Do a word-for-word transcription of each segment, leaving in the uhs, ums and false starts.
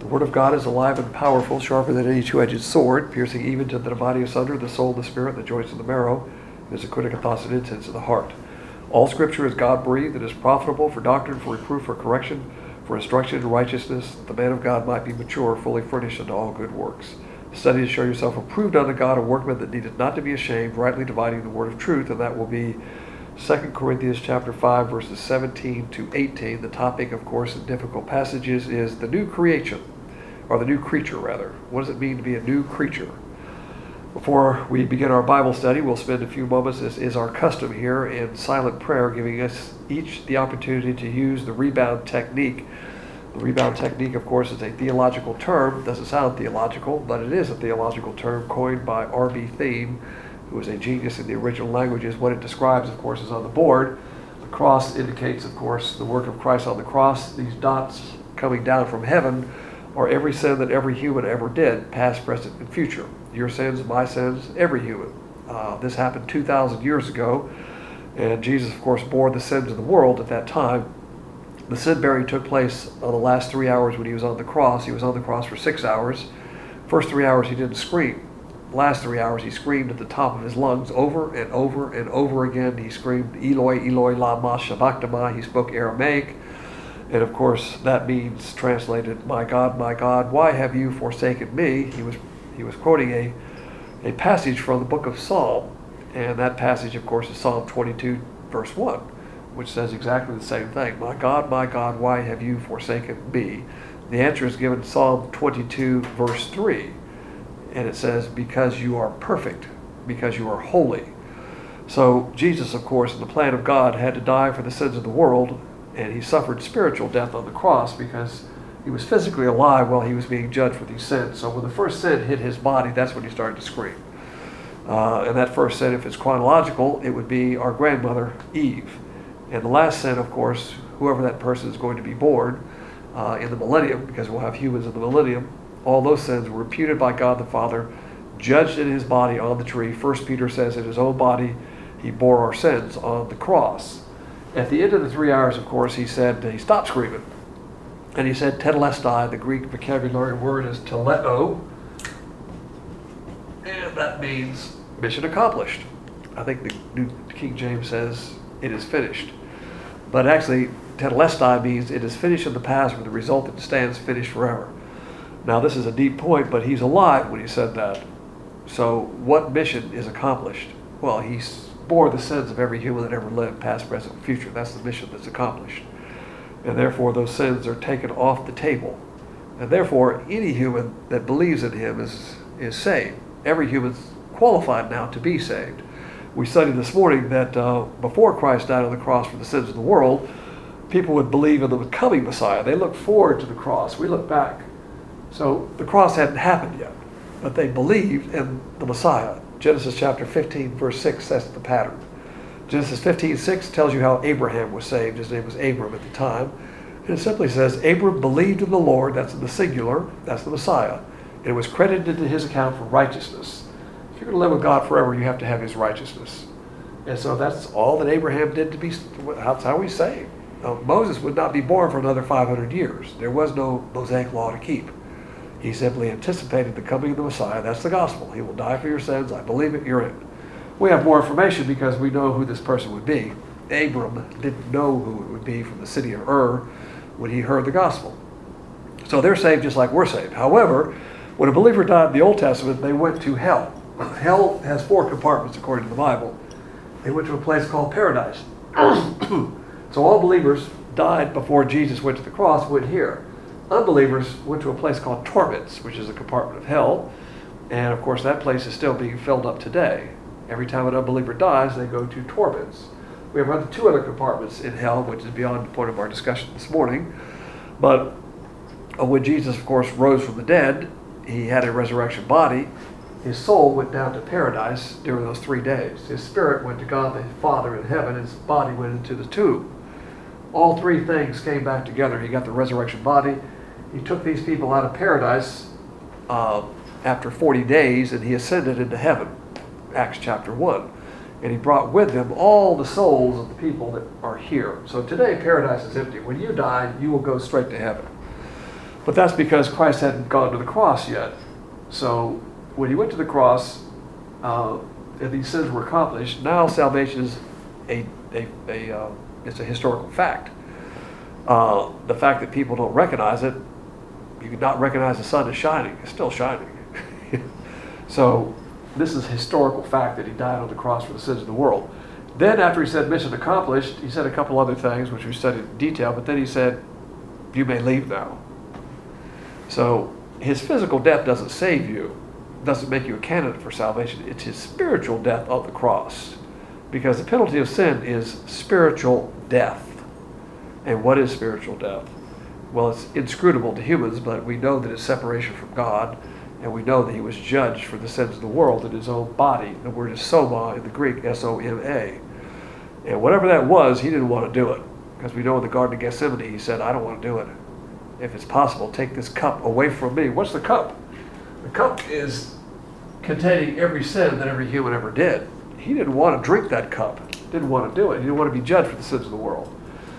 The word of God is alive and powerful, sharper than any two-edged sword, piercing even to the dividing asunder the soul, the spirit, the joints, and the marrow, and is a critic of thoughts and intents of the heart. All Scripture is God-breathed and is profitable for doctrine, for reproof, for correction, for instruction in righteousness, that the man of God might be mature, fully furnished unto all good works. Study to show yourself approved unto God, a workman that needeth not to be ashamed, rightly dividing the word of truth, and that will be Second Corinthians chapter five, verses seventeen to eighteen. The topic, of course, in difficult passages is the new creation, or the new creature, rather. What does it mean to be a new creature? Before we begin our Bible study, we'll spend a few moments, as is our custom here, in silent prayer, giving us each the opportunity to use the rebound technique. The rebound technique, of course, is a theological term. It doesn't sound theological, but it is a theological term coined by R B Thiem, who is a genius in the original languages. What it describes, of course, is on the board. The cross indicates, of course, the work of Christ on the cross. These dots coming down from heaven are every sin that every human ever did, past, present, and future. Your sins, my sins, every human. Uh, this happened two thousand years ago, and Jesus, of course, bore the sins of the world at that time. The sin bearing took place on the last three hours when he was on the cross. He was on the cross for six hours. First three hours he didn't scream. Last three hours he screamed at the top of his lungs over and over and over again. He screamed, Eloi, Eloi, lama sabachthani. He spoke Aramaic. And of course that means, translated, my God, my God, why have you forsaken me? He was he was quoting a, a passage from the book of Psalm. And that passage, of course, is Psalm twenty-two, verse one, which says exactly the same thing. My God, my God, why have you forsaken me? The answer is given in Psalm twenty-two, verse three. And it says, because you are perfect, because you are holy. So Jesus, of course, in the plan of God, had to die for the sins of the world, and he suffered spiritual death on the cross because he was physically alive while he was being judged for these sins. So when the first sin hit his body, that's when he started to scream. Uh, and that first sin, if it's chronological, it would be our grandmother, Eve. And the last sin, of course, whoever that person is going to be born uh, in the millennium, because we'll have humans in the millennium, all those sins were imputed by God the Father, judged in his body on the tree. First Peter says in his own body, he bore our sins on the cross. At the end of the three hours, of course, he said, he stopped screaming. And he said, tetelestai, the Greek vocabulary word is teleo. And that means mission accomplished. I think the New King James says, it is finished. But actually, tetelestai means it is finished in the past with the result that stands finished forever. Now, this is a deep point, but he's alive when he said that. So what mission is accomplished? Well, he bore the sins of every human that ever lived, past, present, and future. That's the mission that's accomplished. And therefore, those sins are taken off the table. And therefore, any human that believes in him is, is saved. Every human's qualified now to be saved. We studied this morning that uh, before Christ died on the cross for the sins of the world, people would believe in the coming Messiah. They looked forward to the cross. We look back. So the cross hadn't happened yet, but they believed in the Messiah. Genesis chapter fifteen, verse six sets the pattern. Genesis fifteen, six tells you how Abraham was saved. His name was Abram at the time. And it simply says, Abram believed in the Lord, that's in the singular, that's the Messiah, and it was credited to his account for righteousness. If you're going to live with God forever, you have to have his righteousness. And so that's all that Abraham did to be, that's how he's saved. Now, Moses would not be born for another five hundred years. There was no Mosaic law to keep. He simply anticipated the coming of the Messiah. That's the gospel. He will die for your sins. I believe it. You're in. We have more information because we know who this person would be. Abram didn't know who it would be from the city of Ur when he heard the gospel. So they're saved just like we're saved. However, when a believer died in the Old Testament, they went to hell. Hell has four compartments according to the Bible. They went to a place called paradise. So all believers died before Jesus went to the cross, went here. Unbelievers went to a place called torments, which is a compartment of hell. And of course, that place is still being filled up today. Every time an unbeliever dies, they go to torments. We have other, two other compartments in hell, which is beyond the point of our discussion this morning. But uh, when Jesus, of course, rose from the dead, he had a resurrection body. His soul went down to paradise during those three days. His spirit went to God the Father in heaven. His body went into the tomb. All three things came back together. He got the resurrection body. He took these people out of paradise uh, after forty days, and he ascended into heaven, Acts chapter one. And he brought with him all the souls of the people that are here. So today, paradise is empty. When you die, you will go straight to heaven. But that's because Christ hadn't gone to the cross yet. So when he went to the cross, uh, and these sins were accomplished, now salvation is a, a, a uh, it's a historical fact. Uh, the fact that people don't recognize it, you could not recognize the sun is shining. It's still shining. So this is a historical fact that he died on the cross for the sins of the world. Then after he said mission accomplished, he said a couple other things, which we studied in detail, but then he said, you may leave now. So his physical death doesn't save you, doesn't make you a candidate for salvation. It's his spiritual death on the cross. Because the penalty of sin is spiritual death. And what is spiritual death? Well, it's inscrutable to humans, but we know that it's separation from God, and we know that he was judged for the sins of the world in his own body. The word is soma in the Greek, S O M A. And whatever that was, he didn't want to do it. Because we know in the Garden of Gethsemane, he said, I don't want to do it. If it's possible, take this cup away from me. What's the cup? The cup is containing every sin that every human ever did. He didn't want to drink that cup. Didn't want to do it. He didn't want to be judged for the sins of the world.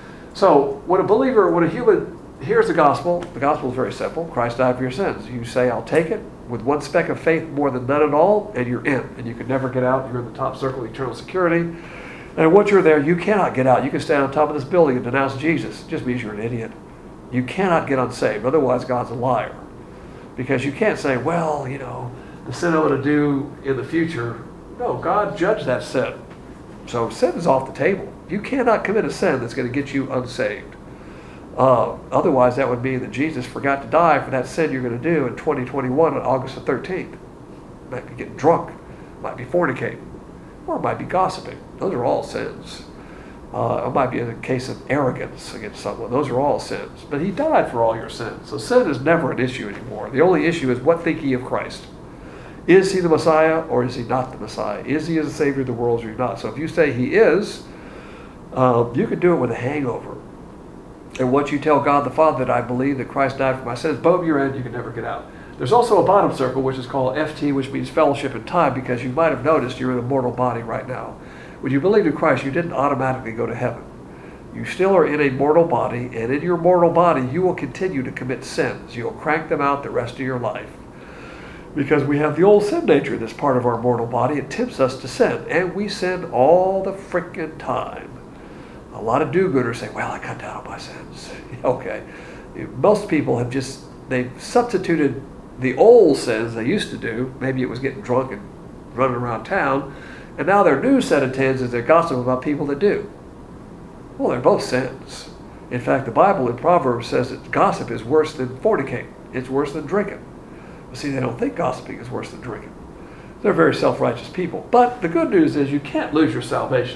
So when a believer, when a human hears the gospel, the gospel is very simple. Christ died for your sins. You say, I'll take it with one speck of faith more than none at all, and you're in. And you can never get out. You're in the top circle of eternal security. And once you're there, you cannot get out. You can stand on top of this building and denounce Jesus. It just means you're an idiot. You cannot get unsaved. Otherwise, God's a liar. Because you can't say, well, you know, the sin I'm going to do in the future. No, God judged that sin. So sin is off the table. You cannot commit a sin that's going to get you unsaved. Uh, otherwise, that would mean that Jesus forgot to die for that sin you're going to do in twenty twenty-one on August the thirteenth. Might be getting drunk. Might be fornicating. Or it might be gossiping. Those are all sins. Uh, it might be a case of arrogance against someone. Those are all sins. But he died for all your sins. So sin is never an issue anymore. The only issue is, what think ye of Christ? Is he the Messiah or is he not the Messiah? Is he as the Savior of the world or is he not? So if you say he is, um, you can do it with a hangover. And once you tell God the Father that I believe that Christ died for my sins, boom, you're in, you can never get out. There's also a bottom circle, which is called F T, which means fellowship in time, because you might have noticed you're in a mortal body right now. When you believed in Christ, you didn't automatically go to heaven. You still are in a mortal body, and in your mortal body, you will continue to commit sins. You'll crank them out the rest of your life. Because we have the old sin nature that's part of our mortal body. It tempts us to sin, and we sin all the frickin' time. A lot of do-gooders say, well, I cut down on my sins. Okay. Most people have just, they've substituted the old sins they used to do. Maybe it was getting drunk and running around town. And now their new set of sins is they gossip about people that do. Well, they're both sins. In fact, the Bible in Proverbs says that gossip is worse than fornicating. It's worse than drinking. But see, they don't think gossiping is worse than drinking. They're very self-righteous people. But the good news is you can't lose your salvation.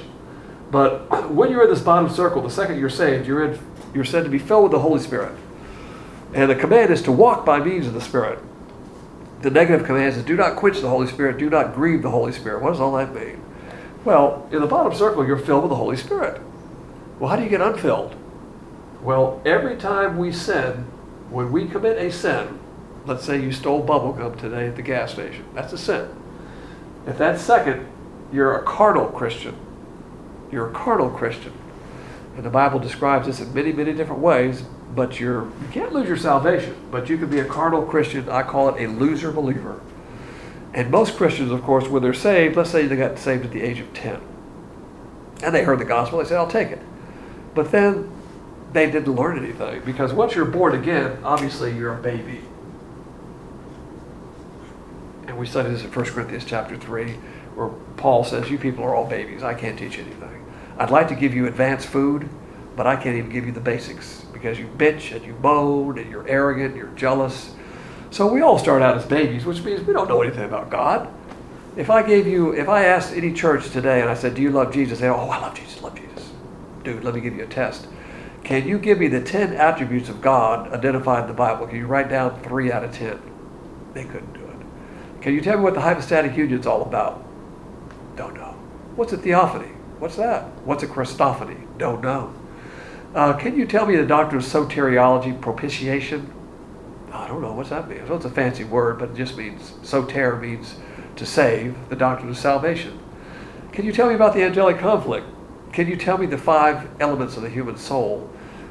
But when you're in this bottom circle, the second you're saved, you're in, you're said to be filled with the Holy Spirit. And the command is to walk by means of the Spirit. The negative command is do not quench the Holy Spirit, do not grieve the Holy Spirit. What does all that mean? Well, in the bottom circle, you're filled with the Holy Spirit. Well, how do you get unfilled? Well, every time we sin, when we commit a sin, let's say you stole bubble gum today at the gas station. That's a sin. If that's second, you're a carnal Christian. You're a carnal Christian. And the Bible describes this in many, many different ways, but you're, you can't lose your salvation, but you can be a carnal Christian. I call it a loser believer. And most Christians, of course, when they're saved, let's say they got saved at the age of ten, and they heard the gospel, they said, I'll take it. But then they didn't learn anything, because once you're born again, obviously you're a baby. And we studied this in First Corinthians chapter three, where Paul says, you people are all babies. I can't teach you anything. I'd like to give you advanced food, but I can't even give you the basics, because you bitch and you moan and you're arrogant, you're jealous. So we all start out as babies, which means we don't know anything about God. If I gave you, if I asked any church today and I said, do you love Jesus? They go, oh, I love Jesus, love Jesus. Dude, let me give you a test. Can you give me the ten attributes of God identified in the Bible? Can you write down three out of ten? They couldn't do it. Can you tell me what the hypostatic union is all about? Don't know. What's a theophany? What's that? What's a Christophany? Don't know. Uh, can you tell me the doctrine of soteriology, propitiation? I don't know. What's that mean? I know it's a fancy word, but it just means, soter means to save, the doctrine of salvation. Can you tell me about the angelic conflict? Can you tell me the five elements of the human soul?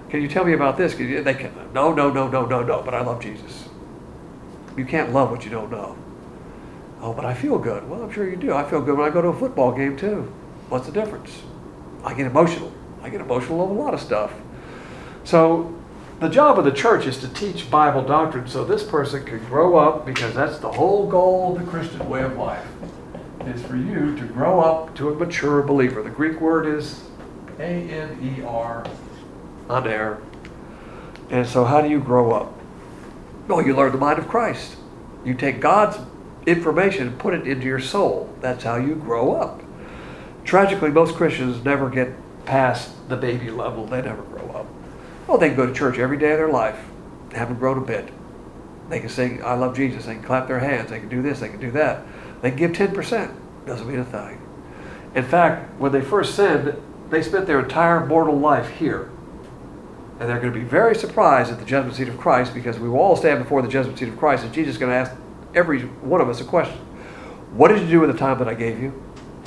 Can you tell me about this? Can you, they can, no, no, no, no, no, no, but I love Jesus. You can't love what you don't know. Oh, but I feel good. Well, I'm sure you do. I feel good when I go to a football game too. What's the difference? I get emotional. I get emotional over a lot of stuff. So the job of the church is to teach Bible doctrine so this person can grow up, because that's the whole goal of the Christian way of life, is for you to grow up to a mature believer. The Greek word is A N E R, aner. And so how do you grow up? Well, you learn the mind of Christ. You take God's information and put it into your soul. That's how you grow up. Tragically, most Christians never get past the baby level. They never grow up. Well, they can go to church every day of their life, haven't grown a bit. They can sing, I love Jesus. They can clap their hands. They can do this. They can do that. They can give ten percent. Doesn't mean a thing. In fact, when they first sinned, they spent their entire mortal life here. And they're going to be very surprised at the judgment seat of Christ, because we will all stand before the judgment seat of Christ, and Jesus is going to ask every one of us a question. What did you do with the time that I gave you?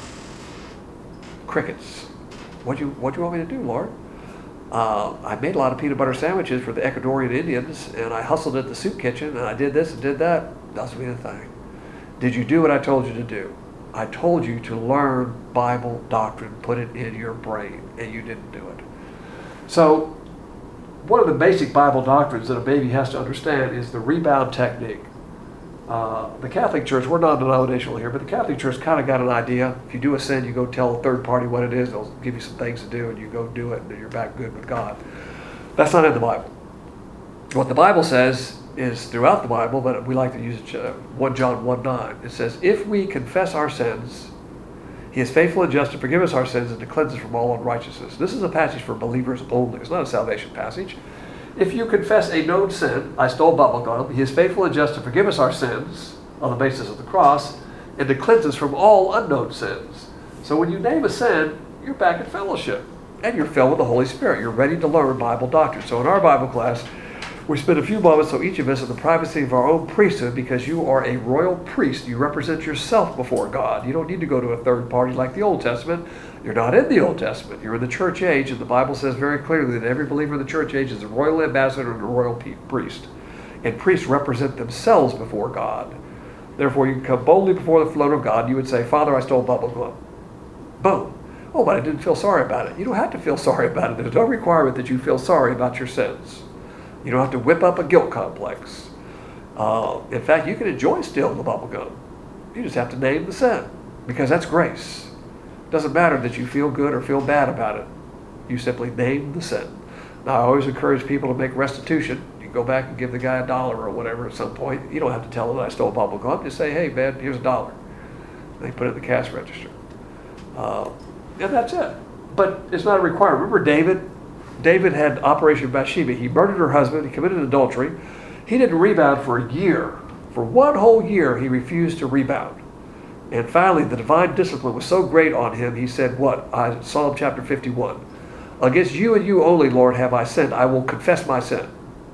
Crickets. What do you, what do you want me to do, Lord? Uh, I made a lot of peanut butter sandwiches for the Ecuadorian Indians, and I hustled at the soup kitchen, and I did this and did that. Doesn't mean a thing. Did you do what I told you to do? I told you to learn Bible doctrine, put it in your brain, and you didn't do it. So, one of the basic Bible doctrines that a baby has to understand is the rebound technique. Uh, the Catholic Church, we're non-denominational here, but the Catholic Church kind of got an idea. If you do a sin, you go tell a third party what it is. They'll give you some things to do, and you go do it, and you're back good with God. That's not in the Bible. What the Bible says is throughout the Bible, but we like to use it, First John one nine. It says, if we confess our sins, He is faithful and just to forgive us our sins and to cleanse us from all unrighteousness. This is a passage for believers only. It's not a salvation passage. If you confess a known sin, I stole bubble gum, He is faithful and just to forgive us our sins on the basis of the cross and to cleanse us from all unknown sins. So when you name a sin, you're back in fellowship and you're filled with the Holy Spirit. You're ready to learn Bible doctrine. So in our Bible class, we spend a few moments, so each of us, in the privacy of our own priesthood, because you are a royal priest. You represent yourself before God. You don't need to go to a third party like the Old Testament. You're not in the Old Testament. You're in the church age, and the Bible says very clearly that every believer in the church age is a royal ambassador and a royal priest. And priests represent themselves before God. Therefore, you can come boldly before the throne of God, and you would say, Father, I stole bubble gum. Boom. Oh, but I didn't feel sorry about it. You don't have to feel sorry about it. There's no requirement that you feel sorry about your sins. You don't have to whip up a guilt complex. Uh, in fact, you can enjoy stealing the bubble gum. You just have to name the sin, because that's grace. It doesn't matter that you feel good or feel bad about it. You simply name the sin. Now, I always encourage people to make restitution. You can go back and give the guy a dollar or whatever at some point. You don't have to tell him that I stole bubble gum. Just say, hey, man, here's a dollar. They put it in the cash register. Uh, and that's it. But it's not a requirement. Remember David? David had Operation Bathsheba. He murdered her husband. He committed adultery. He didn't rebound for a year. For one whole year, he refused to rebound. And finally, the divine discipline was so great on him, he said, what? Uh, Psalm chapter fifty-one. Against you and you only, Lord, have I sinned. I will confess my sin.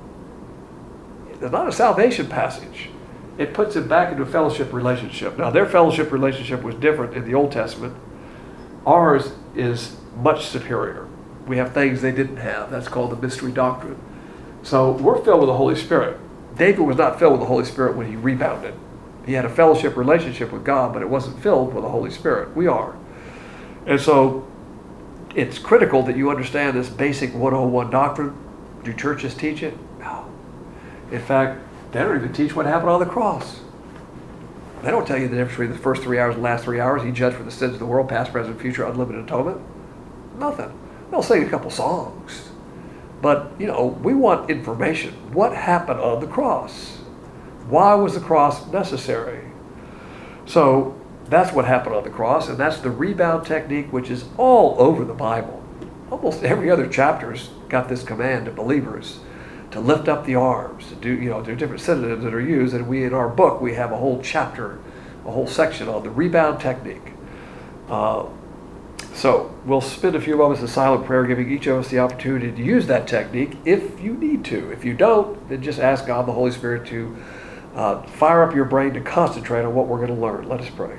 It's not a salvation passage. It puts him back into a fellowship relationship. Now, their fellowship relationship was different in the Old Testament. Ours is much superior. We have things they didn't have. That's called the mystery doctrine. So we're filled with the Holy Spirit. David was not filled with the Holy Spirit when he rebounded. He had a fellowship relationship with God, but it wasn't filled with the Holy Spirit. We are. And so it's critical that you understand this basic one oh one doctrine. Do churches teach it? No. In fact, they don't even teach what happened on the cross. They don't tell you the difference between the first three hours and the last three hours. He judged for the sins of the world, past, present, future, unlimited atonement. Nothing. They'll sing a couple songs. But, you know, we want information. What happened on the cross? Why was the cross necessary? So that's what happened on the cross, and that's the rebound technique, which is all over the Bible. Almost every other chapter's got this command to believers to lift up the arms, to do, you know, there are different synonyms that are used, and we, in our book, we have a whole chapter, a whole section on the rebound technique. Uh, So we'll spend a few moments in silent prayer, giving each of us the opportunity to use that technique if you need to. If you don't, then just ask God, the Holy Spirit, to uh, fire up your brain to concentrate on what we're going to learn. Let us pray.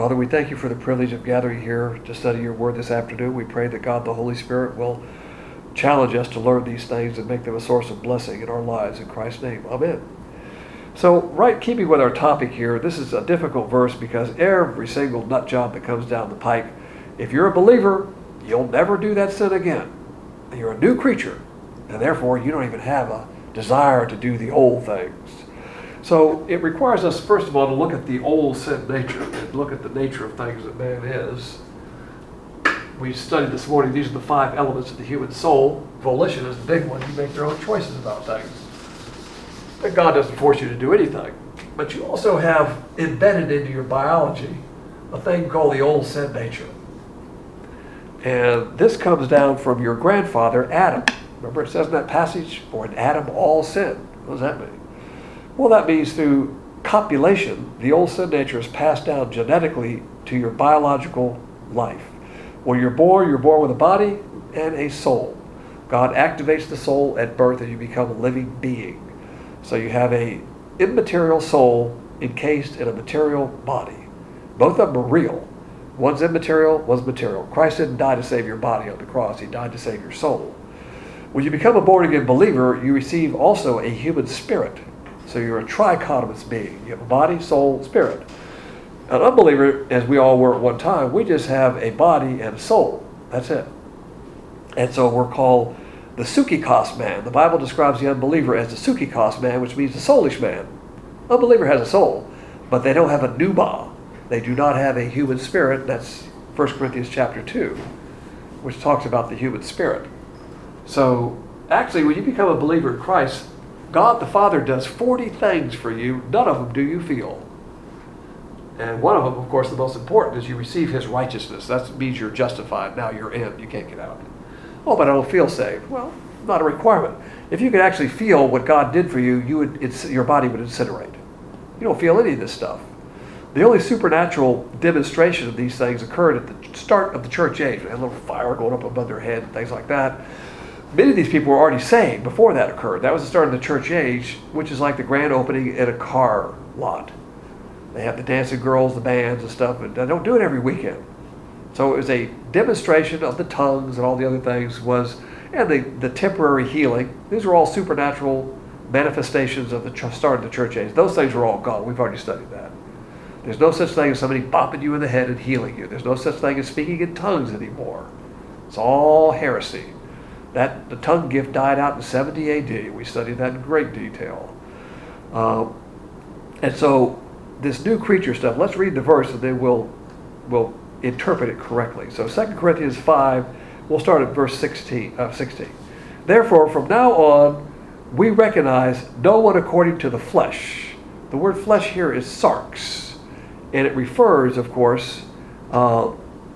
Father, we thank you for the privilege of gathering here to study your word this afternoon. We pray that God the Holy Spirit will challenge us to learn these things and make them a source of blessing in our lives. In Christ's name, amen. So, right, keeping with our topic here, this is a difficult verse because every single nut job that comes down the pike, if you're a believer, you'll never do that sin again. You're a new creature, and therefore you don't even have a desire to do the old things. So it requires us, first of all, to look at the old sin nature and look at the nature of things that man is. We studied this morning, these are the five elements of the human soul. Volition is the big one. You make your own choices about things. And God doesn't force you to do anything. But you also have embedded into your biology a thing called the old sin nature. And this comes down from your grandfather, Adam. Remember it says in that passage, for in Adam all sin. What does that mean? Well, that means through copulation, the old sin nature is passed down genetically to your biological life. When you're born, you're born with a body and a soul. God activates the soul at birth and you become a living being. So you have a immaterial soul encased in a material body. Both of them are real. One's immaterial, one's material. Christ didn't die to save your body on the cross. He died to save your soul. When you become a born-again believer, you receive also a human spirit. So you're a trichotomous being. You have a body, soul, spirit. An unbeliever, as we all were at one time, we just have a body and a soul. That's it. And so we're called the Sukikos man. The Bible describes the unbeliever as the Sukikos man, which means the soulish man. Unbeliever has a soul, but they don't have a pneuma. They do not have a human spirit. That's First Corinthians chapter two, which talks about the human spirit. So actually, when you become a believer in Christ, God the Father does forty things for you. None of them do you feel. And one of them, of course, the most important, is you receive His righteousness. That means you're justified. Now you're in. You can't get out. Oh, but I don't feel saved. Well, not a requirement. If you could actually feel what God did for you, you would, it's, your body would incinerate. You don't feel any of this stuff. The only supernatural demonstration of these things occurred at the start of the church age. They had a little fire going up above their head and things like that. Many of these people were already saved before that occurred. That was the start of the church age, which is like the grand opening at a car lot. They have the dancing girls, the bands and stuff, and they don't do it every weekend. So it was a demonstration of the tongues and all the other things was, and the, the temporary healing. These were all supernatural manifestations of the ch- start of the church age. Those things were all gone. We've already studied that. There's no such thing as somebody bopping you in the head and healing you. There's no such thing as speaking in tongues anymore. It's all heresy. That the tongue gift died out in seventy A D. We studied that in great detail. Uh, and so this new creature stuff, let's read the verse and then we'll, we'll interpret it correctly. So Second Corinthians five, we'll start at verse sixteen, uh, sixteen. Therefore, from now on, we recognize no one according to the flesh. The word flesh here is sarx. And it refers, of course, uh,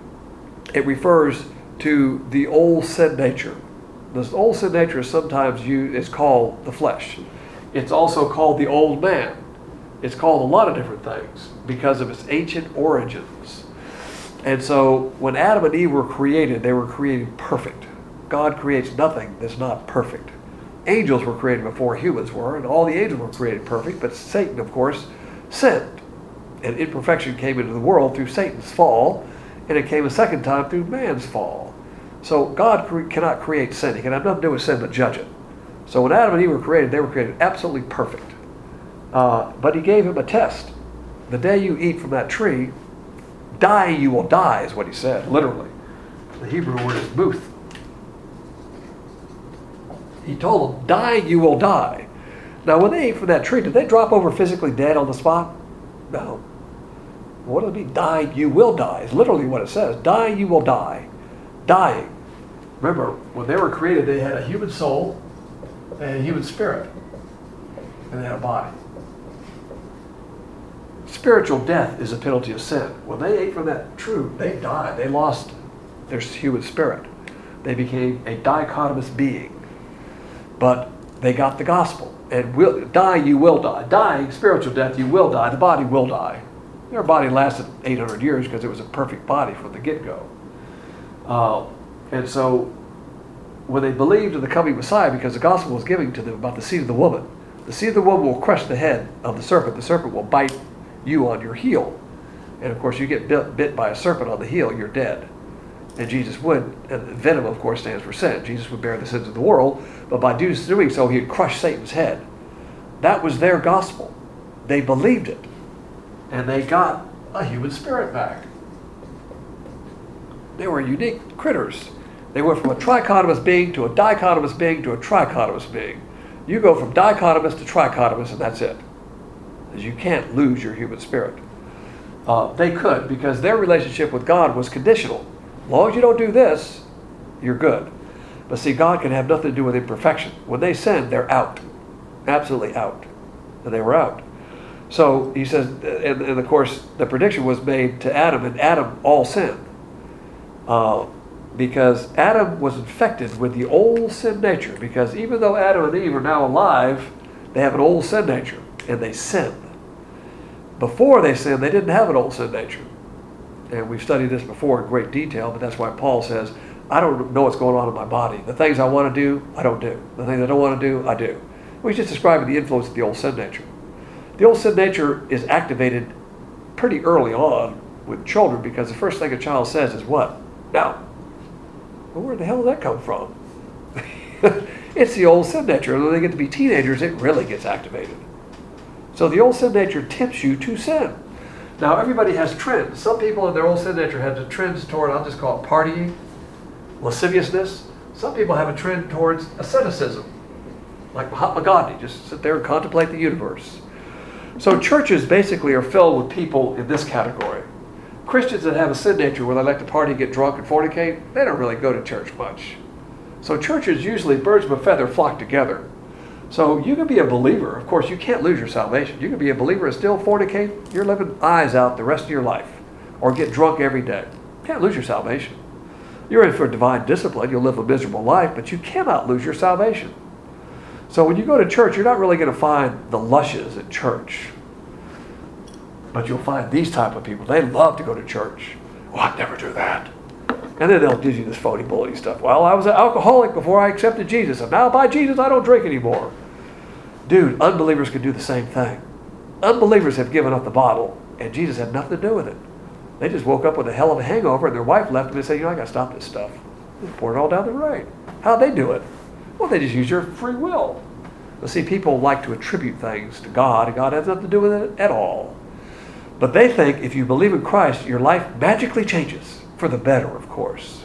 it refers to the old sin nature. This old sin nature is sometimes used, is called the flesh. It's also called the old man. It's called a lot of different things because of its ancient origins. And so when Adam and Eve were created, they were created perfect. God creates nothing that's not perfect. Angels were created before humans were, and all the angels were created perfect, but Satan, of course, sinned. And imperfection came into the world through Satan's fall, and it came a second time through man's fall. So God cre- cannot create sin. He can have nothing to do with sin but judge it. So when Adam and Eve were created, they were created absolutely perfect. Uh, but He gave him a test. The day you eat from that tree, die you will die, is what He said, literally. The Hebrew word is booth. He told them, die you will die. Now when they ate from that tree, did they drop over physically dead on the spot? No. What does it mean, die you will die? It's literally what it says. Die you will die. Dying. Remember, when they were created, they had a human soul and a human spirit. And they had a body. Spiritual death is a penalty of sin. When they ate from that tree, they died. They lost their human spirit. They became a dichotomous being. But they got the gospel. And will, die, you will die. Dying, spiritual death, you will die. The body will die. Their body lasted eight hundred years because it was a perfect body from the get-go. Uh, and so when they believed in the coming Messiah, because the gospel was given to them about the seed of the woman, the seed of the woman will crush the head of the serpent. The serpent will bite you on your heel. And of course, you get bit, bit by a serpent on the heel, you're dead. And Jesus would, and venom, of course, stands for sin. Jesus would bear the sins of the world, but by doing so, he would crush Satan's head. That was their gospel. They believed it. And they got a human spirit back. They were unique critters. They went from a trichotomous being to a dichotomous being to a trichotomous being. You go from dichotomous to trichotomous, and that's it. Because you can't lose your human spirit. Uh, they could, because their relationship with God was conditional. As long as you don't do this, you're good. But see, God can have nothing to do with imperfection. When they sinned, they're out. Absolutely out. And they were out. So he says, and, and of course, the prediction was made to Adam, and Adam all sinned. Uh, because Adam was infected with the old sin nature. Because even though Adam and Eve are now alive, they have an old sin nature, and they sinned. Before they sinned, they didn't have an old sin nature. And we've studied this before in great detail, but that's why Paul says, I don't know what's going on in my body. The things I want to do, I don't do. The things I don't want to do, I do. We're just describing the influence of the old sin nature. The old sin nature is activated pretty early on with children, because the first thing a child says is what? Now, well, where the hell did that come from? It's the old sin nature. And when they get to be teenagers, it really gets activated. So the old sin nature tempts you to sin. Now, everybody has trends. Some people in their old sin nature have the trends toward, I'll just call it partying, lasciviousness. Some people have a trend towards asceticism, like Mahatma Gandhi, just sit there and contemplate the universe. So churches basically are filled with people in this category. Christians that have a sin nature where they like to party, get drunk, and fornicate, they don't really go to church much. So churches, usually birds of a feather flock together. So you can be a believer. Of course, you can't lose your salvation. You can be a believer and still fornicate. You're living eyes out the rest of your life. Or get drunk every day. You can't lose your salvation. You're in for divine discipline. You'll live a miserable life, but you cannot lose your salvation. So when you go to church, you're not really going to find the lushes at church. But you'll find these type of people. They love to go to church. Well, I'd never do that. And then they'll give you this phony bully stuff. Well, I was an alcoholic before I accepted Jesus, and now by Jesus I don't drink anymore. Dude, unbelievers can do the same thing. Unbelievers have given up the bottle, and Jesus had nothing to do with it. They just woke up with a hell of a hangover, and their wife left them and said, you know, I got to stop this stuff. They poured it all down the drain. How'd they do it? Well, they just use your free will. But see, people like to attribute things to God, and God has nothing to do with it at all. But they think if you believe in Christ, your life magically changes. For the better, of course.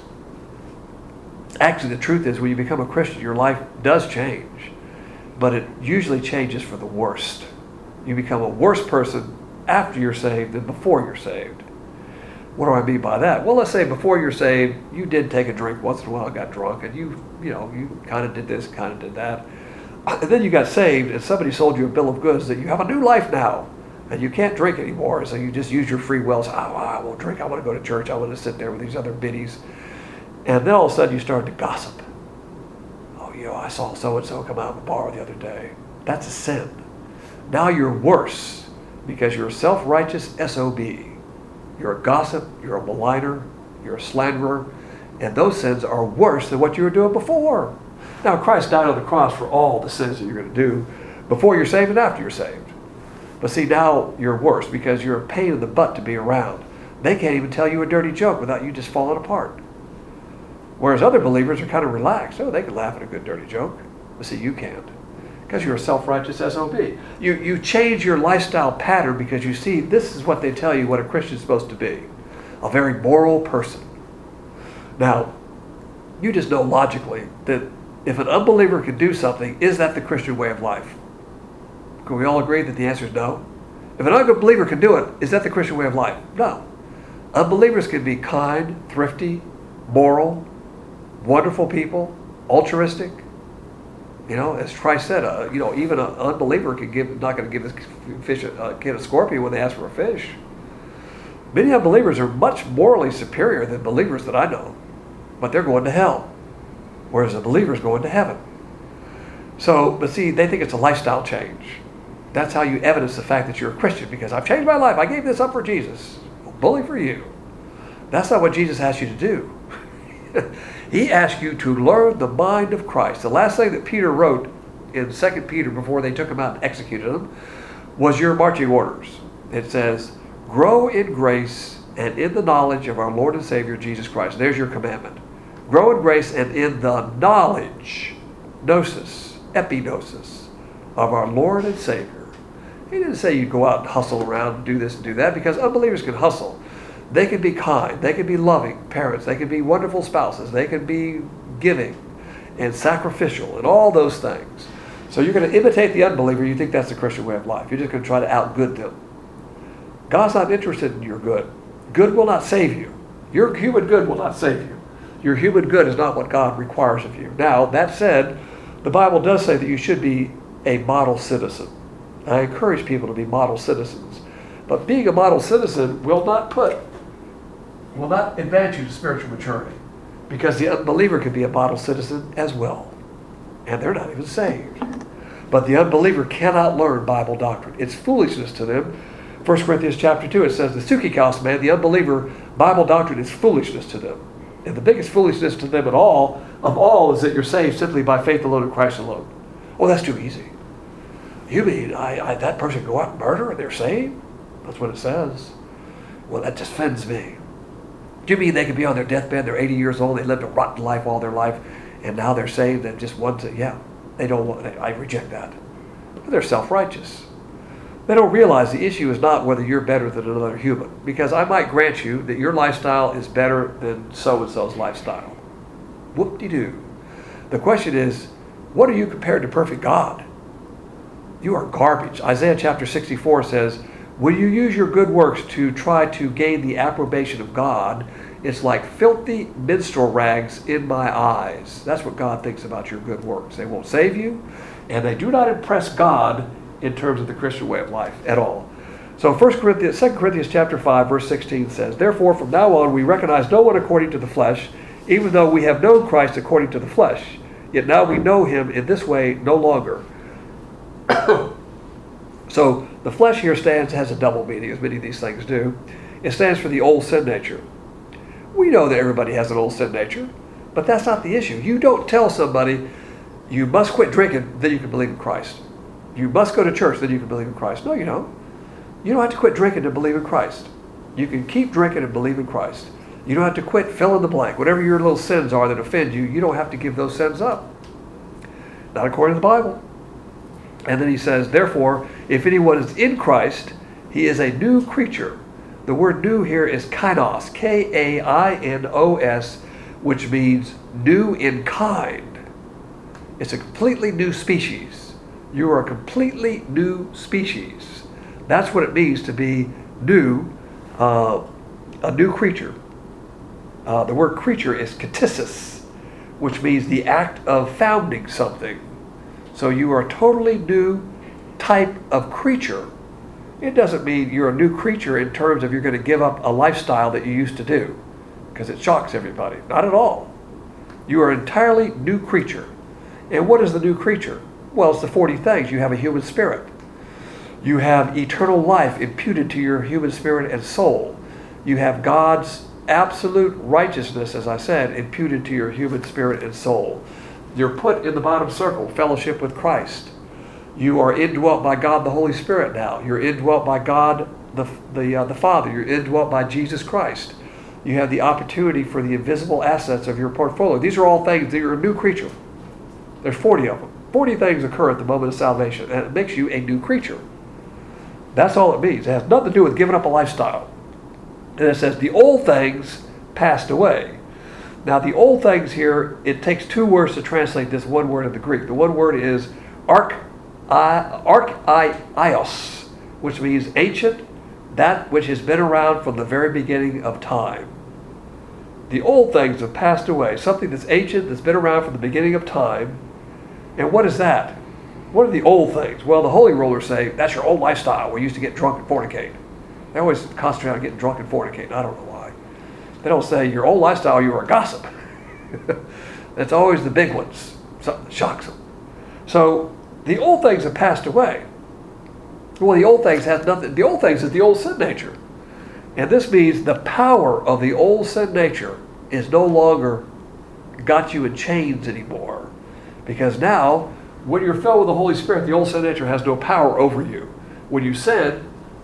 Actually, the truth is, when you become a Christian, your life does change. But it usually changes for the worst. You become a worse person after you're saved than before you're saved. What do I mean by that? Well, let's say before you're saved, you did take a drink once in a while, got drunk, and you, you know, you kind of did this, kind of did that. And then you got saved, and somebody sold you a bill of goods that you have a new life now. And you can't drink anymore, so you just use your free will. So, oh, I won't drink. I want to go to church. I want to sit there with these other biddies. And then all of a sudden you start to gossip. Oh, you know, I saw so-and-so come out of the bar the other day. That's a sin. Now you're worse because you're a self-righteous S O B. You're a gossip. You're a maligner. You're a slanderer. And those sins are worse than what you were doing before. Now, Christ died on the cross for all the sins that you're going to do before you're saved and after you're saved. But see, now you're worse because you're a pain in the butt to be around. They can't even tell you a dirty joke without you just falling apart. Whereas other believers are kind of relaxed. Oh, they can laugh at a good dirty joke. But see, you can't. Because you're a self-righteous S O B. You, you change your lifestyle pattern because you see this is what they tell you what a Christian is supposed to be. A very moral person. Now, you just know logically that if an unbeliever can do something, is that the Christian way of life? Can we all agree that the answer is no? If an unbeliever can do it, is that the Christian way of life? No. Unbelievers can be kind, thrifty, moral, wonderful people, altruistic. You know, as Christ said, uh, you know, even an unbeliever can give, not going to give his fish a, uh, kid a scorpion when they ask for a fish. Many unbelievers are much morally superior than believers that I know, but they're going to hell, whereas a believer is going to heaven. So, but see, they think it's a lifestyle change. That's how you evidence the fact that you're a Christian, because I've changed my life. I gave this up for Jesus. Well, bully for you. That's not what Jesus asked you to do. He asked you to learn the mind of Christ. The last thing that Peter wrote in Second Peter before they took him out and executed him was your marching orders. It says, Grow in grace and in the knowledge of our Lord and Savior Jesus Christ. There's your commandment. Grow in grace and in the knowledge, gnosis, epignosis, of our Lord and Savior. He didn't say you go out and hustle around and do this and do that, because unbelievers can hustle. They can be kind. They can be loving parents. They can be wonderful spouses. They can be giving and sacrificial and all those things. So you're going to imitate the unbeliever. You think that's the Christian way of life. You're just going to try to outgood them. God's not interested in your good. Good will not save you. Your human good will not save you. Your human good is not what God requires of you. Now, that said, the Bible does say that you should be a model citizen. I encourage people to be model citizens. But being a model citizen will not put, will not advance you to spiritual maturity. Because the unbeliever can be a model citizen as well. And they're not even saved. But the unbeliever cannot learn Bible doctrine. It's foolishness to them. First Corinthians chapter two, it says, the Sukikos man, the unbeliever, Bible doctrine is foolishness to them. And the biggest foolishness to them at all, of all, is that you're saved simply by faith alone in Christ alone. Oh, that's too easy. You mean I, I, that person go out and murder and they're saved? That's what it says. Well, that just offends me. Do you mean they could be on their deathbed, they're eighty years old, they lived a rotten life all their life, and now they're saved and just want to, yeah, they don't want, I reject that. But they're self-righteous. They don't realize the issue is not whether you're better than another human, because I might grant you that your lifestyle is better than so-and-so's lifestyle. Whoop-de-doo. The question is, what are you compared to perfect God? You are garbage. Isaiah chapter sixty-four says, when you use your good works to try to gain the approbation of God, it's like filthy minstrel rags in my eyes. That's what God thinks about your good works. They won't save you, and they do not impress God in terms of the Christian way of life at all. So First Corinthians, Second Corinthians chapter five, verse sixteen says, therefore from now on we recognize no one according to the flesh, even though we have known Christ according to the flesh. Yet now we know him in this way no longer. So the flesh here stands, has a double meaning, as many of these things do. It stands for the old sin nature. We know that everybody has an old sin nature, but that's not the issue. You don't tell somebody, you must quit drinking, then you can believe in Christ. You must go to church, then you can believe in Christ. No, you don't. You don't have to quit drinking to believe in Christ. You can keep drinking and believe in Christ. You don't have to quit fill in the blank. Whatever your little sins are that offend you, you don't have to give those sins up. Not according to the Bible. And then he says, therefore, if anyone is in Christ, he is a new creature. The word new here is kainos, K A I N O S, which means new in kind. It's a completely new species. You are a completely new species. That's what it means to be new, uh, a new creature. Uh, the word creature is ktisis, which means the act of founding something. So you are a totally new type of creature. It doesn't mean you're a new creature in terms of you're going to give up a lifestyle that you used to do, because it shocks everybody. Not at all. You are an entirely new creature. And what is the new creature? Well, it's the forty things. You have a human spirit. You have eternal life imputed to your human spirit and soul. You have God's absolute righteousness, as I said, imputed to your human spirit and soul. You're put in the bottom circle, fellowship with Christ. You are indwelt by God the Holy Spirit now. You're indwelt by God the, the, uh, the Father. You're indwelt by Jesus Christ. You have the opportunity for the invisible assets of your portfolio. These are all things that you're a new creature. There's forty of them. forty things occur at the moment of salvation, and it makes you a new creature. That's all it means. It has nothing to do with giving up a lifestyle. And it says, the old things passed away. Now, the old things here, it takes two words to translate this one word in the Greek. The one word is arch, archaios, which means ancient, that which has been around from the very beginning of time. The old things have passed away. Something that's ancient, that's been around from the beginning of time. And what is that? What are the old things? Well, the holy rollers say, that's your old lifestyle. We used to get drunk and fornicate. They always concentrate on getting drunk and fornicate. I don't know why. They don't say, your old lifestyle, you were a gossip. That's always the big ones. Something that shocks them. So, the old things have passed away. Well, the old things has nothing. The old things is the old sin nature. And this means the power of the old sin nature is no longer got you in chains anymore. Because now, when you're filled with the Holy Spirit, the old sin nature has no power over you. When you sin,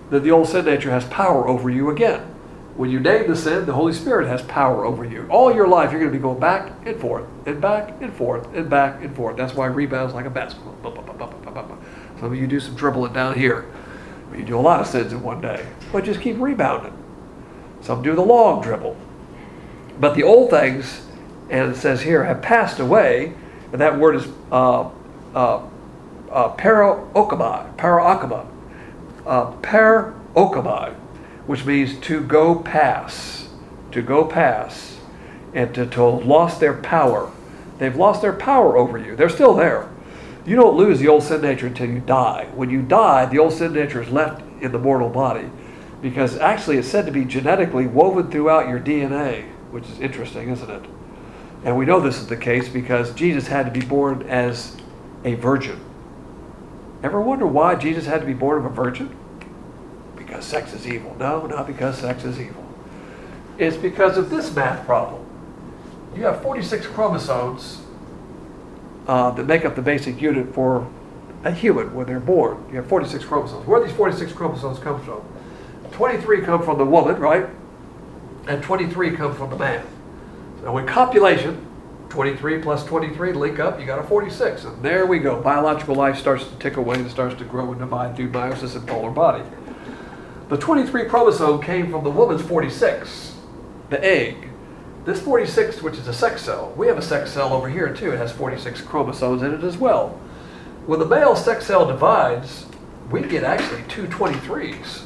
then the old sin nature has power over you again. When you name the sin, the Holy Spirit has power over you. All your life, you're going to be going back and forth, and back and forth, and back and forth. That's why rebounds like a basketball. Some of you do some dribbling down here. You do a lot of sins in one day, but just keep rebounding. Some do the long dribble. But the old things, and it says here, have passed away, and that word is uh, uh, uh, paraokamai, paraokamai, uh, paraokamai, which means to go pass, to go pass, and to, to lost their power. They've lost their power over you. They're still there. You don't lose the old sin nature until you die. When you die, the old sin nature is left in the mortal body, because actually it's said to be genetically woven throughout your D N A, which is interesting, isn't it? And we know this is the case because Jesus had to be born as a virgin. Ever wonder why Jesus had to be born of a virgin? Because sex is evil. No, not because sex is evil. It's because of this math problem. You have forty-six chromosomes uh, that make up the basic unit for a human when they're born. You have forty-six chromosomes. Where do these forty-six chromosomes come from? twenty-three come from the woman, right? And twenty-three come from the man. So in copulation, twenty-three plus twenty-three link up, you got a forty-six. And there we go. Biological life starts to tick away and starts to grow and divide through meiosis and polar body. The twenty-three chromosome came from the woman's forty-six, the egg. This forty-six, which is a sex cell, we have a sex cell over here too. It has forty-six chromosomes in it as well. When the male sex cell divides, we get actually two twenty-threes.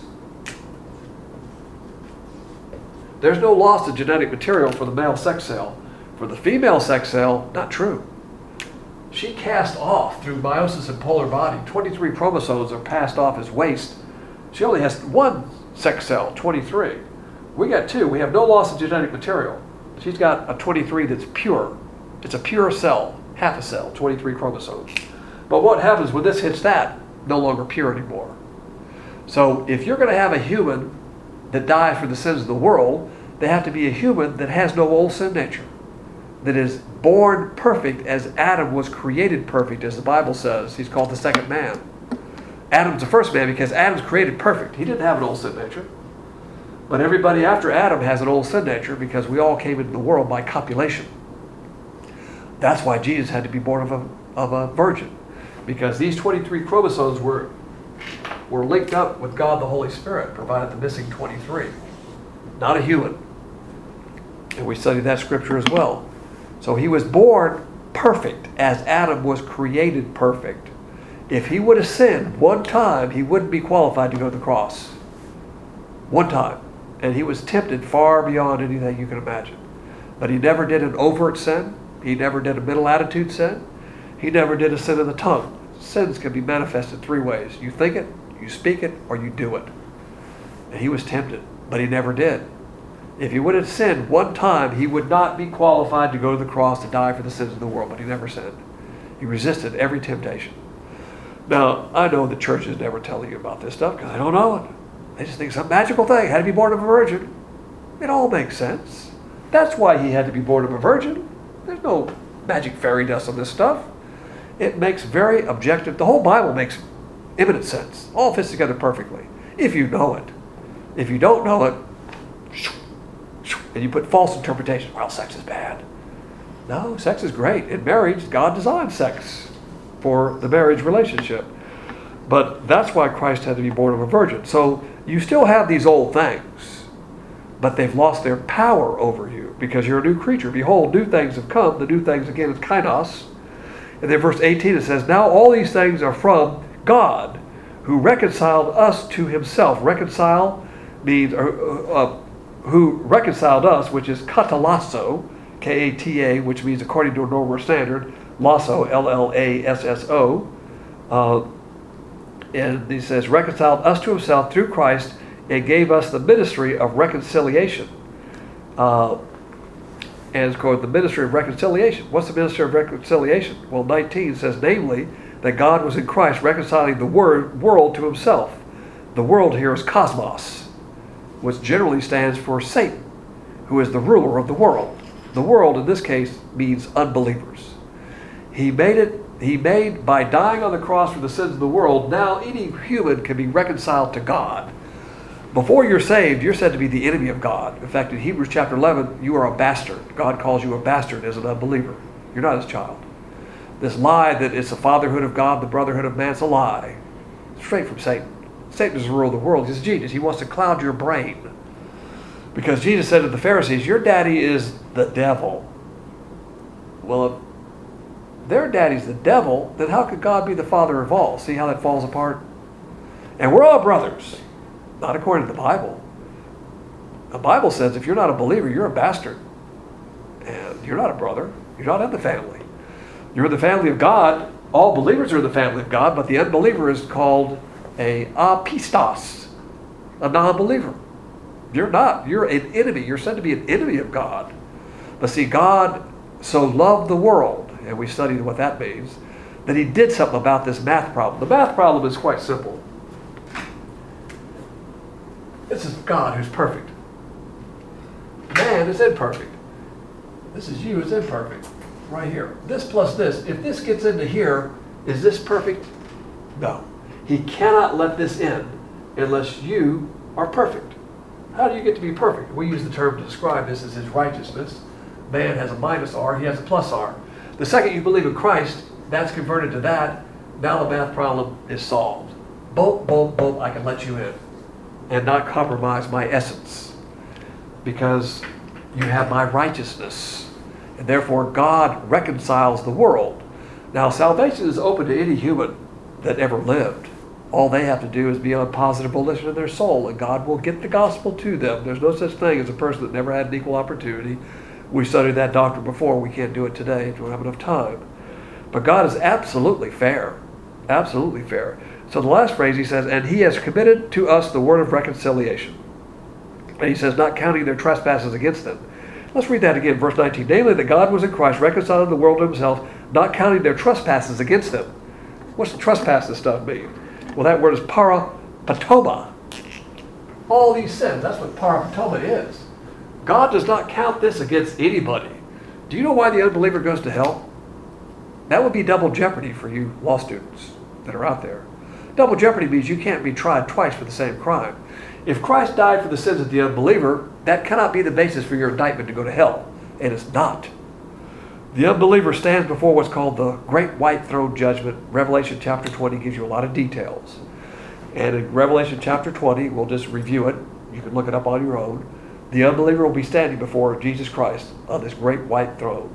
There's no loss of genetic material for the male sex cell. For the female sex cell, not true. She cast off through meiosis and polar body. twenty-three chromosomes are passed off as waste. She only has one sex cell, twenty-three. We got two. We have no loss of genetic material. She's got a twenty-three that's pure. It's a pure cell, half a cell, twenty-three chromosomes. But what happens when this hits that? No longer pure anymore. So if you're going to have a human that dies for the sins of the world, they have to be a human that has no old sin nature, that is born perfect as Adam was created perfect, as the Bible says. He's called the second man. Adam's the first man because Adam's created perfect. He didn't have an old sin nature. But everybody after Adam has an old sin nature because we all came into the world by copulation. That's why Jesus had to be born of a, of a virgin, because these twenty-three chromosomes were were linked up with God the Holy Spirit, provided the missing twenty-three. Not a human. And we studied that scripture as well. So he was born perfect as Adam was created perfect. If he would have sinned one time, he wouldn't be qualified to go to the cross. One time. And he was tempted far beyond anything you can imagine. But he never did an overt sin. He never did a middle attitude sin. He never did a sin of the tongue. Sins can be manifested three ways. You think it, you speak it, or you do it. And he was tempted, but he never did. If he would have sinned one time, he would not be qualified to go to the cross to die for the sins of the world, but he never sinned. He resisted every temptation. Now, I know the churches never tell you about this stuff because they don't know it. They just think some magical thing, had to be born of a virgin. It all makes sense. That's why he had to be born of a virgin. There's no magic fairy dust on this stuff. It makes very objective. The whole Bible makes imminent sense. All fits together perfectly, if you know it. If you don't know it, and you put false interpretation, well, sex is bad. No, sex is great. In marriage, God designed sex for the marriage relationship. But that's why Christ had to be born of a virgin. So you still have these old things, but they've lost their power over you because you're a new creature. Behold, new things have come. The new things, again, is kainos. And then verse eighteen, it says, now all these things are from God, who reconciled us to himself. Reconcile means, uh, uh, who reconciled us, which is katalasso, K A T A, which means according to a normal standard, lasso, L L A S S O. Uh, and he says, reconciled us to himself through Christ and gave us the ministry of reconciliation. Uh, and it's called the ministry of reconciliation. What's the ministry of reconciliation? Well, nineteen says, namely, that God was in Christ reconciling the word, world to himself. The world here is cosmos, which generally stands for Satan, who is the ruler of the world. The world in this case means unbelievers. He made it, he made, by dying on the cross for the sins of the world, now any human can be reconciled to God. Before you're saved, you're said to be the enemy of God. In fact, in Hebrews chapter eleven, you are a bastard. God calls you a bastard as an unbeliever. You're not his child. This lie that it's the fatherhood of God, the brotherhood of man, it's a lie. Straight from Satan. Satan is the ruler of the world. He's Jesus. He wants to cloud your brain. Because Jesus said to the Pharisees, your daddy is the devil. Well, if their daddy's the devil, then how could God be the father of all? See how that falls apart? And we're all brothers. Not according to the Bible. The Bible says if you're not a believer, you're a bastard. And you're not a brother. You're not in the family. You're in the family of God. All believers are in the family of God, but the unbeliever is called a apistos, a non-believer. You're not. You're an enemy. You're said to be an enemy of God. But see, God so loved the world, and we studied what that means, that he did something about this math problem. The math problem is quite simple. This is God who's perfect. Man is imperfect. This is you is imperfect. Right here. This plus this. If this gets into here, is this perfect? No. He cannot let this in unless you are perfect. How do you get to be perfect? We use the term to describe this as his righteousness. Man has a minus R, he has a plus R. The second you believe in Christ, that's converted to that. Now the math problem is solved. Boom, boom, boom, I can let you in and not compromise my essence because you have my righteousness. And therefore God reconciles the world. Now salvation is open to any human that ever lived. All they have to do is be on positive volition in their soul, and God will get the gospel to them. There's no such thing as a person that never had an equal opportunity. We studied that doctrine before. We can't do it today. We don't have enough time. But God is absolutely fair. Absolutely fair. So the last phrase he says, and he has committed to us the word of reconciliation. And he says, not counting their trespasses against them. Let's read that again, verse nineteen. Namely, that God was in Christ reconciling the world to himself, not counting their trespasses against them. What's the trespasses stuff mean? Well, that word is parapatoma. All these sins, that's what parapatoma is. God does not count this against anybody. Do you know why the unbeliever goes to hell? That would be double jeopardy for you law students that are out there. Double jeopardy means you can't be tried twice for the same crime. If Christ died for the sins of the unbeliever, that cannot be the basis for your indictment to go to hell. And it's not. The unbeliever stands before what's called the Great White Throne Judgment. Revelation chapter twenty gives you a lot of details. And in Revelation chapter twenty, we'll just review it. You can look it up on your own. The unbeliever will be standing before Jesus Christ on this great white throne.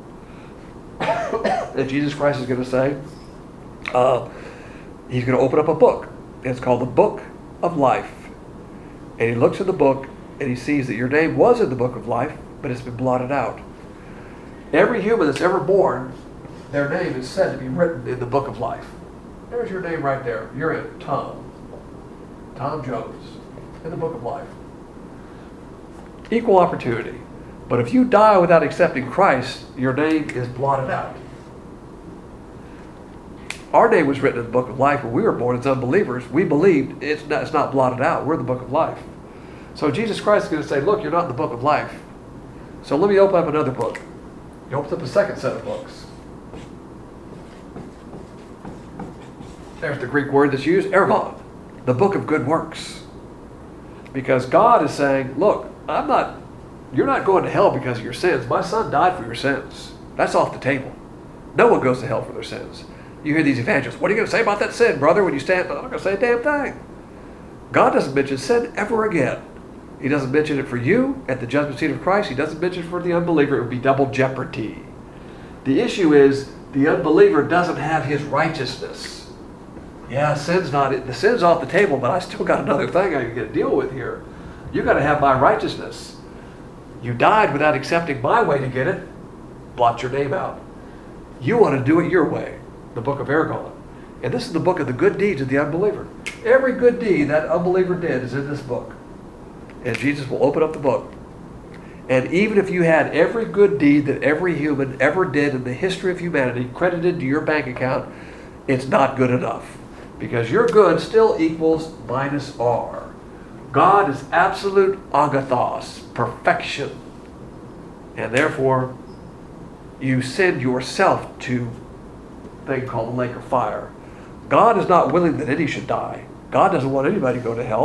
And Jesus Christ is going to say, uh, he's going to open up a book. And it's called the Book of Life. And he looks at the book and he sees that your name was in the book of life, but it's been blotted out. Every human that's ever born, their name is said to be written in the book of life. There's your name right there. You're in Tom. Tom Jones. In the book of life. Equal opportunity. But if you die without accepting Christ, your name is blotted out. Our name was written in the book of life when we were born as unbelievers. We believed it's not, it's not blotted out. We're in the book of life. So Jesus Christ is going to say, look, you're not in the book of life. So let me open up another book. He opens up a second set of books. There's the Greek word that's used, ergon, the book of good works. Because God is saying, look, I'm not, you're not going to hell because of your sins. My son died for your sins. That's off the table. No one goes to hell for their sins. You hear these evangelists, what are you going to say about that sin, brother, when you stand? I'm not going to say a damn thing. God doesn't mention sin ever again. He doesn't mention it for you at the judgment seat of Christ. He doesn't mention it for the unbeliever. It would be double jeopardy. The issue is the unbeliever doesn't have his righteousness. Yeah, sin's not the sin's off the table, but I still got another thing I got to deal with here. You got to have my righteousness. You died without accepting my way to get it. Blot your name out. You want to do it your way. The book of Ergon. And this is the book of the good deeds of the unbeliever. Every good deed that unbeliever did is in this book. And Jesus will open up the book. And even if you had every good deed that every human ever did in the history of humanity credited to your bank account, it's not good enough. Because your good still equals minus R. God is absolute agathos, perfection. And therefore, you send yourself to a thing called the lake of fire. God is not willing that any should die. God doesn't want anybody to go to hell.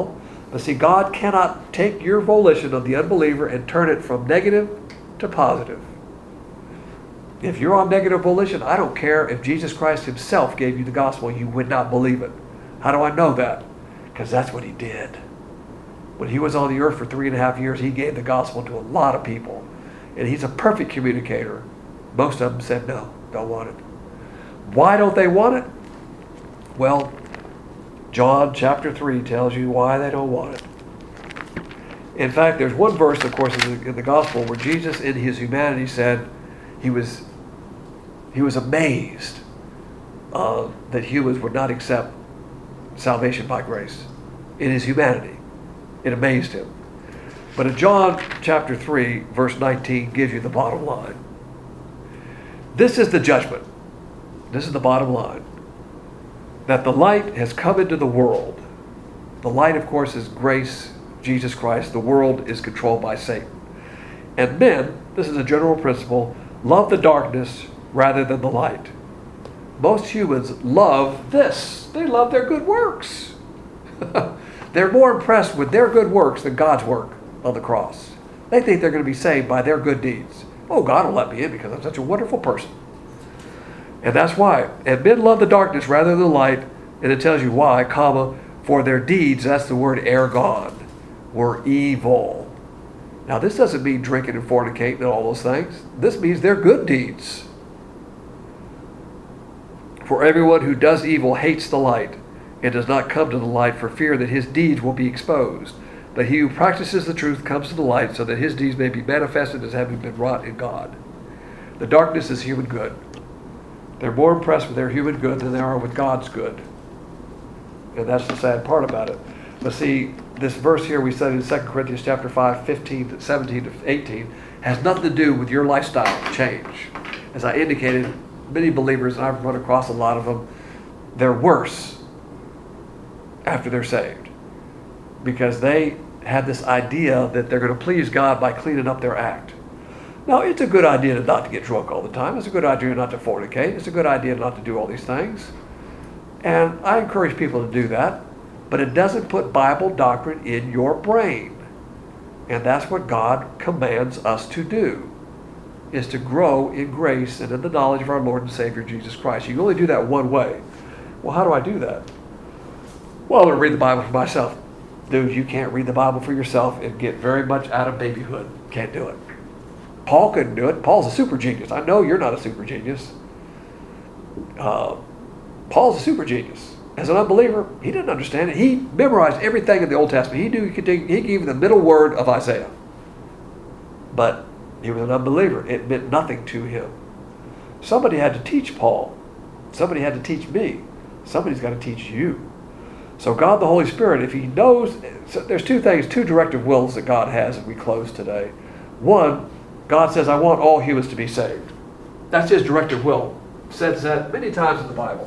But see, God cannot take your volition of the unbeliever and turn it from negative to positive. If you're on negative volition, I don't care if Jesus Christ himself gave you the gospel, you would not believe it. How do I know that? Because that's what he did. When he was on the earth for three and a half years, he gave the gospel to a lot of people. And he's a perfect communicator. Most of them said no, don't want it. Why don't they want it? Well, John chapter three tells you why they don't want it. In fact, there's one verse, of course, in the, in the gospel where Jesus in his humanity said he was he was amazed uh, that humans would not accept salvation by grace. In his humanity, it amazed him. But in John chapter three, verse nineteen gives you the bottom line. This is the judgment. This is the bottom line. That the light has come into the world. The light, of course, is grace, Jesus Christ. The world is controlled by Satan. And men, this is a general principle, love the darkness rather than the light. Most humans love this. They love their good works. They're more impressed with their good works than God's work on the cross. They think they're going to be saved by their good deeds. Oh, God will let me in because I'm such a wonderful person. And that's why. And men love the darkness rather than the light. And it tells you why, comma, for their deeds, that's the word ergon, were evil. Now, this doesn't mean drinking and fornicating and all those things. This means they're good deeds. For everyone who does evil hates the light and does not come to the light for fear that his deeds will be exposed. But he who practices the truth comes to the light so that his deeds may be manifested as having been wrought in God. The darkness is human good. They're more impressed with their human good than they are with God's good. And that's the sad part about it. But see, this verse here we studied in Second Corinthians chapter five, fifteen to seventeen to eighteen, has nothing to do with your lifestyle change. As I indicated, many believers, and I've run across a lot of them, they're worse after they're saved. Because they have this idea that they're going to please God by cleaning up their act. Now, it's a good idea not to get drunk all the time. It's a good idea not to fornicate. It's a good idea not to do all these things. And I encourage people to do that. But it doesn't put Bible doctrine in your brain. And that's what God commands us to do, is to grow in grace and in the knowledge of our Lord and Savior Jesus Christ. You can only do that one way. Well, how do I do that? Well, I'm going to read the Bible for myself. Dude, you can't read the Bible for yourself and get very much out of babyhood. Can't do it. Paul couldn't do it. Paul's a super genius. I know you're not a super genius. Uh, Paul's a super genius. As an unbeliever, he didn't understand it. He memorized everything in the Old Testament. He knew he could take, he gave the middle word of Isaiah. But he was an unbeliever. It meant nothing to him. Somebody had to teach Paul. Somebody had to teach me. Somebody's got to teach you. So God the Holy Spirit, if he knows, so there's two things, two directive wills that God has as we close today. One, God says, I want all humans to be saved. That's his directive will. Says that many times in the Bible.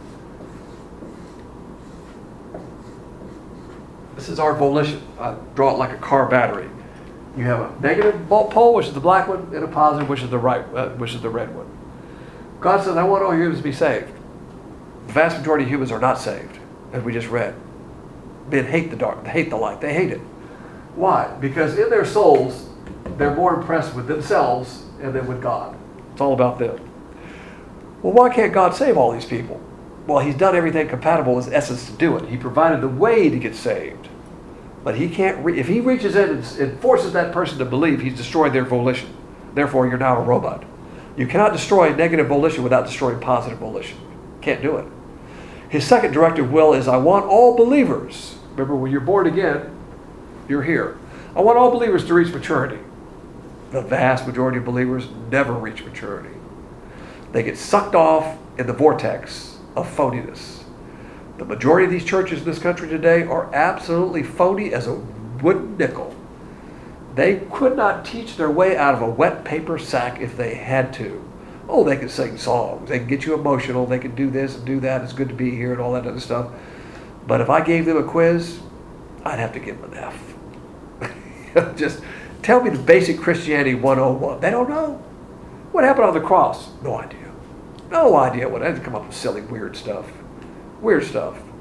This is our volition. I draw it like a car battery. You have a negative pole, which is the black one, and a positive, which is the right, uh, which is the red one. God says, I want all humans to be saved. The vast majority of humans are not saved, as we just read. Men hate the dark. They hate the light. They hate it. Why? Because in their souls, they're more impressed with themselves and than with God. It's all about them. Well, why can't God save all these people? Well, he's done everything compatible with his essence to do it. He provided the way to get saved. But he can't, re- if he reaches in and, and forces that person to believe, he's destroyed their volition. Therefore, you're now a robot. You cannot destroy negative volition without destroying positive volition. Can't do it. His second directive will is, I want all believers. Remember, when you're born again, you're here. I want all believers to reach maturity. The vast majority of believers never reach maturity. They get sucked off in the vortex of phoniness. The majority of these churches in this country today are absolutely phony as a wooden nickel. They could not teach their way out of a wet paper sack if they had to. Oh, they can sing songs. They can get you emotional. They can do this and do that. It's good to be here and all that other stuff. But if I gave them a quiz, I'd have to give them an F. Just tell me the basic Christianity one oh one. They don't know. What happened on the cross? No idea. No idea what. They come up with silly, weird stuff. Weird stuff.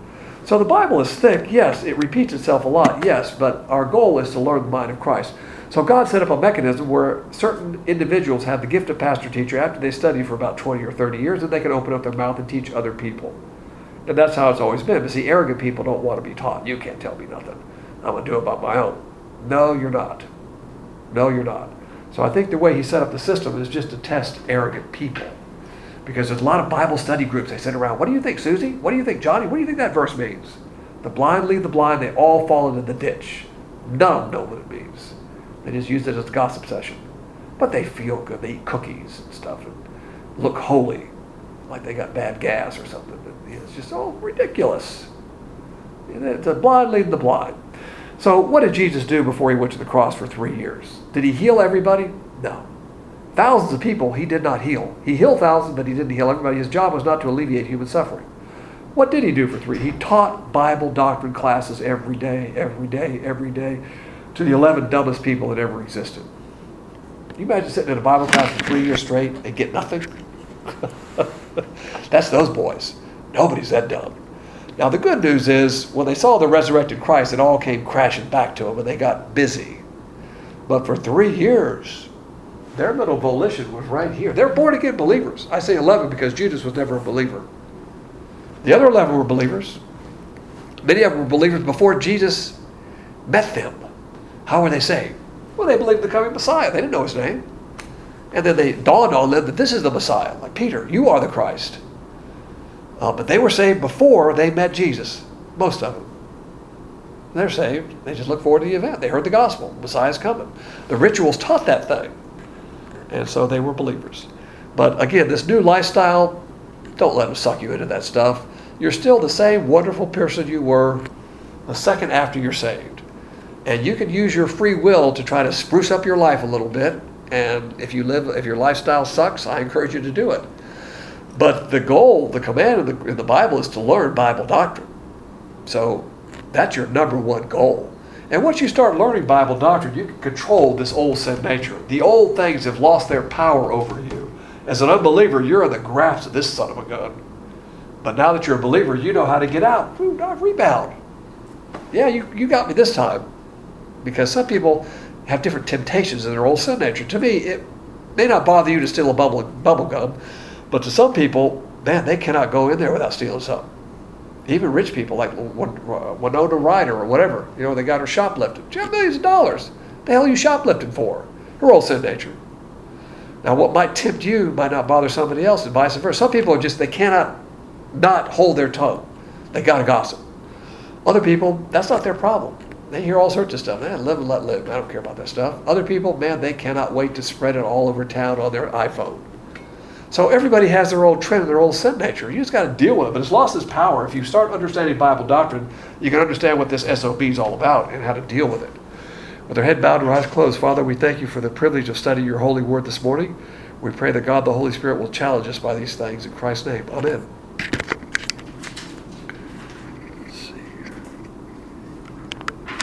So the Bible is thick, yes. It repeats itself a lot, yes. But our goal is to learn the mind of Christ. So God set up a mechanism where certain individuals have the gift of pastor-teacher after they study for about twenty or thirty years, and they can open up their mouth and teach other people. And that's how it's always been. But see, arrogant people don't want to be taught. You can't tell me nothing. I'm going to do it by my own. No, you're not. No, you're not. So I think the way he set up the system is just to test arrogant people. Because there's a lot of Bible study groups. They sit around, what do you think, Susie? What do you think, Johnny? What do you think that verse means? The blind lead the blind. They all fall into the ditch. None of them know what it means. They just use it as a gossip session. But they feel good. They eat cookies and stuff and look holy, like they got bad gas or something. It's just all ridiculous. It's a blind leading the blind. So what did Jesus do before he went to the cross for three years? Did he heal everybody? No. Thousands of people he did not heal. He healed thousands, but he didn't heal everybody. His job was not to alleviate human suffering. What did he do for three? He taught Bible doctrine classes every day, every day, every day to the eleven dumbest people that ever existed. Can you imagine sitting in a Bible class for three years straight and get nothing? That's those boys. Nobody's that dumb. Now the good news is when they saw the resurrected Christ, it all came crashing back to them and they got busy. But for three years, their little volition was right here. They're born again believers. I say eleven because Judas was never a believer. The other eleven were believers. Many of them were believers before Jesus met them. How were they saved? Well, they believed the coming Messiah. They didn't know his name. And then they dawned on them that this is the Messiah. Like Peter, you are the Christ. Uh, but they were saved before they met Jesus. Most of them. They're saved. They just look forward to the event. They heard the gospel. Messiah's coming. The rituals taught that thing. And so they were believers. But again, this new lifestyle, don't let them suck you into that stuff. You're still the same wonderful person you were a second after you're saved. And you can use your free will to try to spruce up your life a little bit. And if you live, if your lifestyle sucks, I encourage you to do it. But the goal, the command in the, in the Bible is to learn Bible doctrine. So that's your number one goal. And once you start learning Bible doctrine, you can control this old sin nature. The old things have lost their power over you. As an unbeliever, you're in the grasp of this son of a gun. But now that you're a believer, you know how to get out. Ooh, not rebound. Yeah, you, you got me this time. Because some people have different temptations in their old sin nature. To me, it may not bother you to steal a bubble, bubble gum, but to some people, man, they cannot go in there without stealing something. Even rich people like Winona Ryder or whatever, you know, they got her shoplifted. She had millions of dollars. The hell are you shoplifting for? Her old sin nature. Now, what might tempt you might not bother somebody else, and vice versa. Some people are just, they cannot not hold their tongue. They got to gossip. Other people, that's not their problem. They hear all sorts of stuff. Man, live and let live. I don't care about that stuff. Other people, man, they cannot wait to spread it all over town on their iPhone. So everybody has their old trend, their old sin nature. You just got to deal with it. But it's lost its power. If you start understanding Bible doctrine, you can understand what this S O B is all about and how to deal with it. With our head bowed and our eyes closed, Father, we thank you for the privilege of studying your holy word this morning. We pray that God, the Holy Spirit, will challenge us by these things. In Christ's name, amen.